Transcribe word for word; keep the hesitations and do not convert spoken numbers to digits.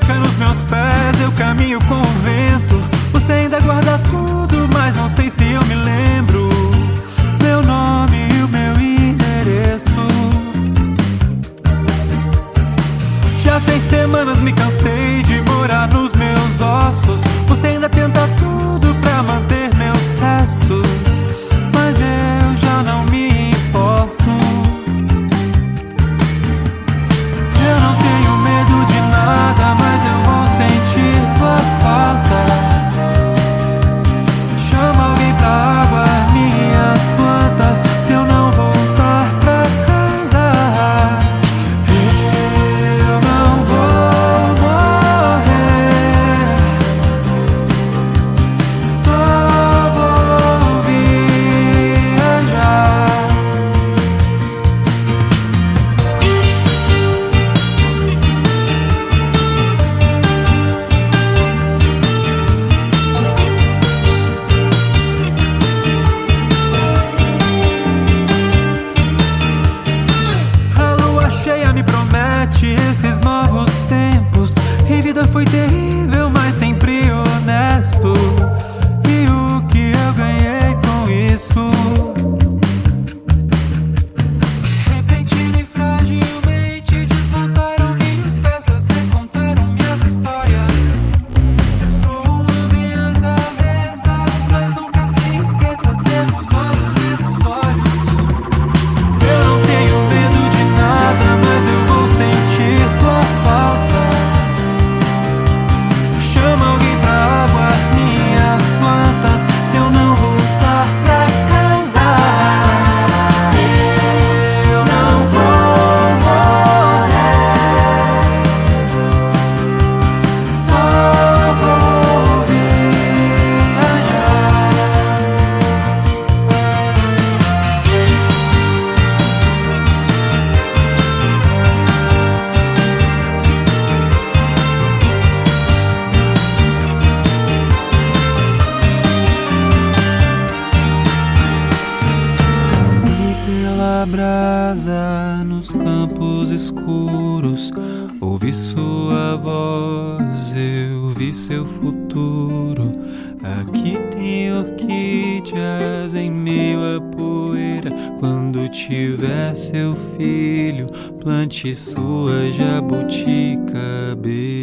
toca nos meus pés, eu caminho com o vento. Você ainda guarda tudo, mas não sei se eu me lembro. Meu nome e o meu endereço. Já tem semanas, me cansei de morar nos meus ossos. Você ainda tenta tudo pra manter meus restos, mas eu já não me importo. Eu não tenho medo de nada, mas eu vou sentir tua falta. Chama alguém pra aguar minhas plantas se eu não voltar pra casa. Eu não vou morrer, só vou viajar. A lua cheia me promete esses novos tempos, e vida foi terrível, mas sempre honesto. E o que eu ganhei com isso? Se repentino e fragilmente desmontaram minhas peças, recontaram minhas histórias. Eu sou minhas avessas, mas nunca se esqueça, temos nós os mesmos olhos. Eu não tenho medo de nada, mas eu vou sentir tua falta. Chama alguém pra aguar minhas plantas se eu não voltar pra casa. Eu não vou morrer, só vou viajar. Andei pela brasa nos campos escuros, ouvi sua voz, eu vi seu futuro. Aqui tem orquídeas em meio à poeira. Quando tiver seu filho, plante sua jabuticaba.